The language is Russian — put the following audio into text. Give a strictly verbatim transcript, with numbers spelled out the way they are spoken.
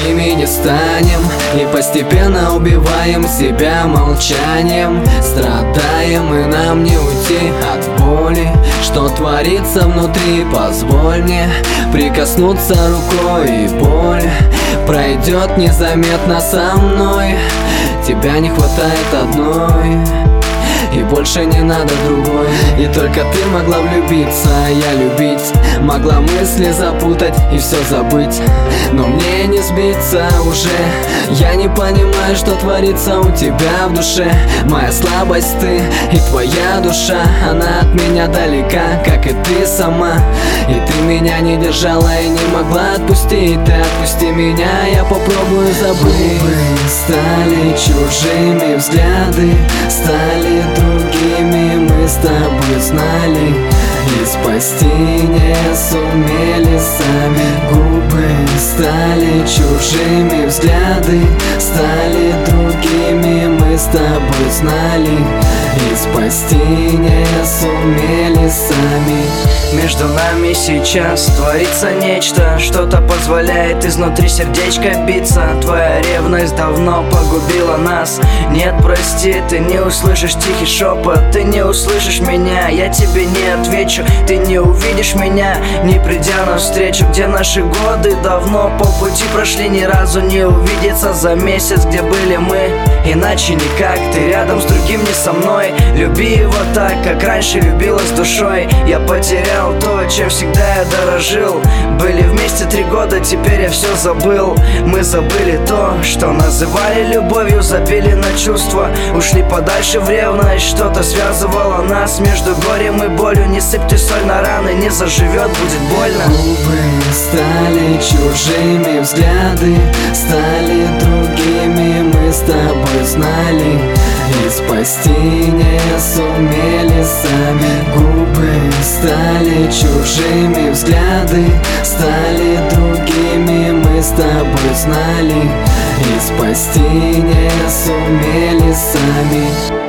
другими не станем. И постепенно убиваем себя молчанием. Страдаем, и нам не уйти от боли. Что творится внутри, позволь мне прикоснуться рукой, и боль пройдет незаметно со мной. Тебя не хватает одной, и больше не надо другой. И только ты могла влюбиться, а я любить. Могла мысли запутать и все забыть, но мне не сбиться уже. Я не понимаю, что творится у тебя в душе. Моя слабость ты и твоя душа, она от меня далека, как и ты сама. И ты меня не держала и не могла отпустить. Ты отпусти меня, я попробую забыть. Губы стали чужими, взгляды стали другими. Мы с тобой знали и спасти не сумели сами. Губы стали чужими, взгляды стали другими. Мы с тобой знали и спасти не сумели сами. Между нами сейчас творится нечто, что-то позволяет изнутри сердечко биться. Твоя ревность давно погубила нас. Нет, прости, ты не услышишь тихий шепот, ты не услышишь меня, я тебе не отвечу. Ты не увидишь меня, не придя навстречу. Где наши годы давно по пути прошли, ни разу не увидеться за месяц, где были мы. Иначе никак, ты рядом с другим, не со мной. Люби его так, как раньше любила с душой. Я потерял то, чем всегда я дорожил. Были вместе три года, теперь я все забыл. Мы забыли то, что называли любовью, забили на чувства. Ушли подальше в ревность, что-то связывало нас. Между горем и болью не сыпь ты соль на раны, не заживет, будет больно. Губы стали чужими, взгляды стали другими. Мы с тобой знали и спасти не сумели сами. Губы стали чужими, взгляды стали другими. Мы с тобой знали и спасти не сумели сами.